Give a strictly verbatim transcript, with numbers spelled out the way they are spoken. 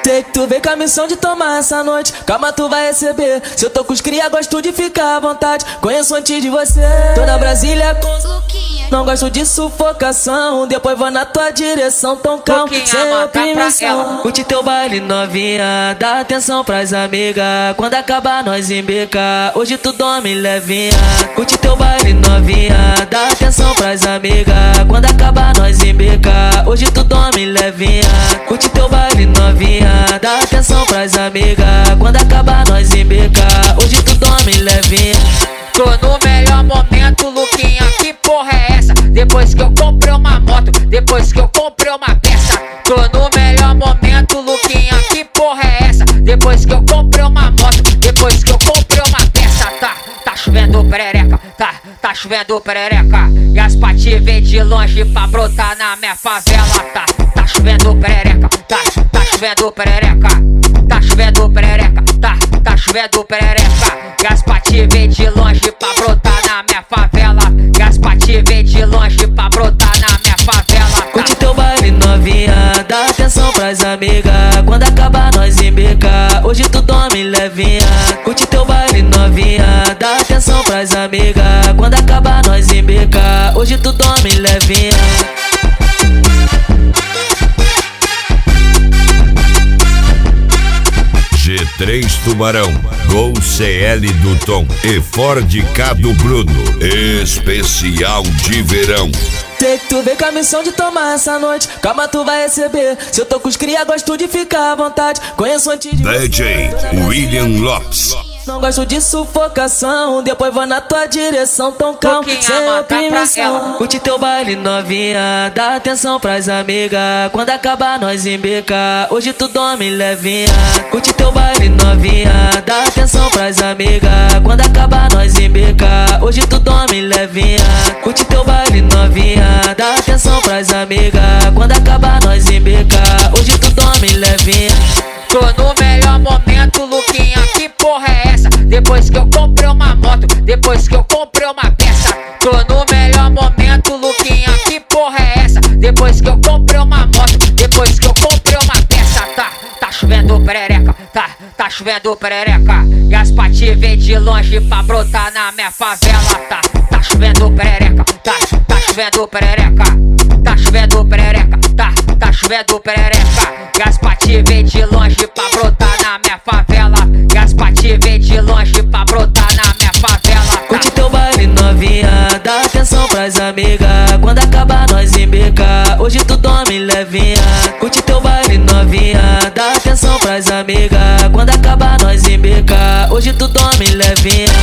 Tem que tu vem com a missão de tomar essa noite. Calma, tu vai receber. Se eu tô com os cria, gosto de ficar à vontade. Conheço antes de você. Tô na Brasília com os Luquinha. Não gosto de sufocação. Depois vou na tua direção, tão calmo, sem oprimição. Curte teu baile novinha, dá atenção pras amigas. Quando acabar nós embica, hoje tu dorme levinha. Curte teu baile novinha, dá atenção pras amigas. Quando acabar nós embica, hoje tu dorme levinha. Curte teu baile novinha, dá atenção pras amigas. Quando acabar nós embica, hoje tu dorme levinha. Tô no melhor momento, Luquinha, que porra é essa? Depois que eu comprei uma moto, depois que eu comprei uma peça. Tô no melhor momento, Luquinha, que porra é essa? Depois que eu comprei uma moto, depois que eu comprei uma peça. Tá, tá chovendo perereca, tá, tá chovendo perereca. E as patis vêm de longe pra brotar na minha favela. Tá, tá chovendo perereca, tá, tá chovendo perereca. Tá chovendo perereca, tá, tá chovendo perereca. E as patis vêm de longe pra brotar na minha favela. E as patis vêm de longe pra brotar na minha favela. Tá. Curte teu baile novinha, dá atenção pras amigas. Quando acabar nós embica, hoje tu dorme levinha. Curte teu baile novinha, dá atenção pras amigas. Quando acabar nós embica, hoje tu dorme levinha. G três Tubarão, Gol C L do Tom e Ford K do Bruno. Especial de verão. Tem que tu vem com a missão de tomar essa noite. Calma, tu vai receber. Se eu tô com os cria, gosto de ficar à vontade. Conheço antes de D J William Lopes. Não gosto de sufocação. Depois vou na tua direção, tão calmo, sem oprimição. Curte teu baile novinha, dá atenção pras amigas. Quando acabar nós embica, hoje tu dorme levinha. Curte teu baile novinha, dá atenção pras amigas. Quando acabar nós embica, hoje tu dorme levinha. Curte teu baile novinha, dá atenção pras amigas. Quando acabar nós embica, hoje tu dorme levinha. Tô no melhor momento, Luquinha, que porra é essa? Depois que eu comprei uma moto, depois que eu comprei uma peça. Tô no melhor momento, Luquinha, que porra é essa? Depois que eu comprei uma moto, depois que eu comprei uma peça. Tá, tá chovendo perereca, tá, tá chovendo perereca. E as patis vêm de longe pra brotar na minha favela. Tá, tá chovendo perereca, tá, tá chovendo perereca. Tá chovendo perereca, tá, tá chovendo perereca. E as patis vêm de longe pra brotar na minha favela. E as patis vêm de longe pra brotar na minha favela. Tá. Curte teu baile novinha, dá atenção pras amigas. Quando acabar nós embica, hoje tu dorme levinha. Curte teu baile novinha, dá atenção pras amigas. Quando acabar nós embica, hoje tu dorme levinha.